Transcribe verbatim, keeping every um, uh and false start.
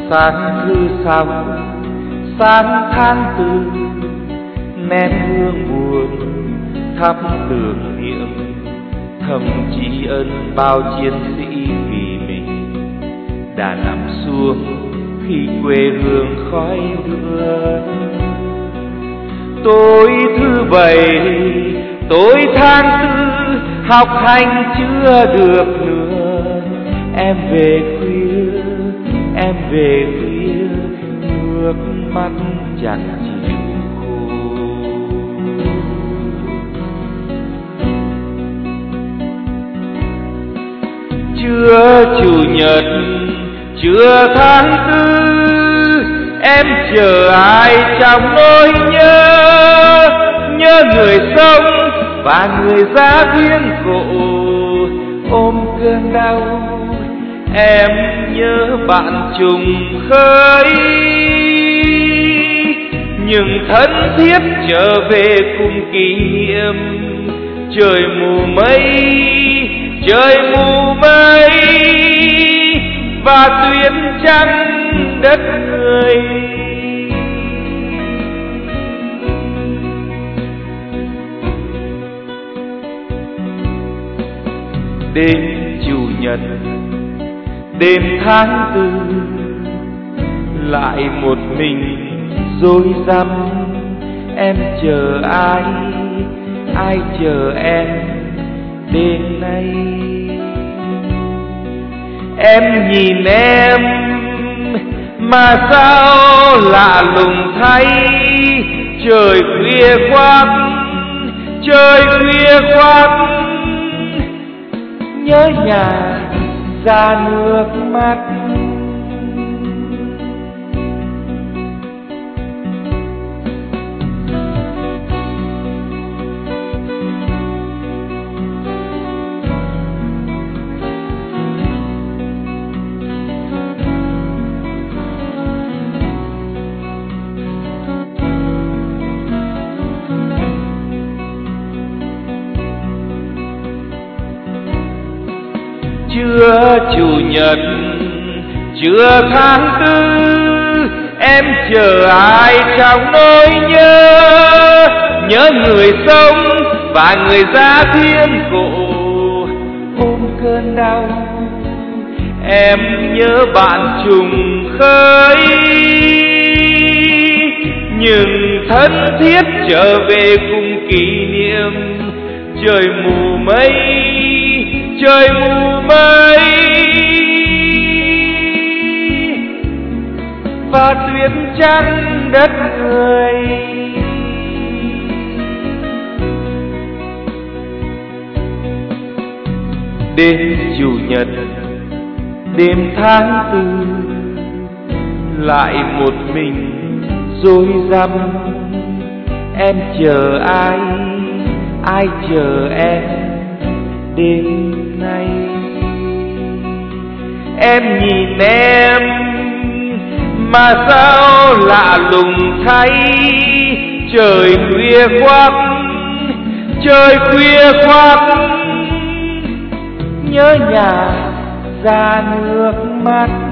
Sáng thứ sáu, sáng tháng tư, nén hương buồn thắp tưởng niệm, thầm tri ân bao chiến sĩ vì mình đã nằm xuống khi quê hương khói đưa. Tối thứ bảy, tối tháng tư, học hành chưa được nữa, em về khuya, em về khuya, nước mắt chẳng chịu khô. Trưa chủ nhật, trưa tháng tư, em chờ ai trong nỗi nhớ, nhớ người sống và người giá thiên cổ ôm cơn đau. Em nhớ bạn trùng khơi, nhưng thân thiết trở về cùng kỷ niệm. Trời mù mây, trời mù mây và tuyết trắng đất người. Đêm chủ nhật, đêm tháng tư, lại một mình rối rắm. Em chờ ai, ai chờ em đêm nay. Em nhìn em mà sao lạ lùng thay, trời khuya khoác, trời khuya khoác, nhớ nhà ra nước mắt. Trưa chủ nhật, trưa tháng tư, em chờ ai trong nỗi nhớ, nhớ người sống và người giá thiên cổ ôm cơn đau. Em nhớ bạn trùng khơi, nhưng thân thiết trở về cùng kỷ niệm. Trời mù mây, trời mù mây và tuyết trắng đất người. Đêm chủ nhật, đêm tháng tư, lại một mình rối rắm. Em chờ ai, ai chờ em đêm nay. Em nhìn em mà sao lạ lùng thay, trời khuya khoác, trời khuya khoác, nhớ nhà ra nước mắt.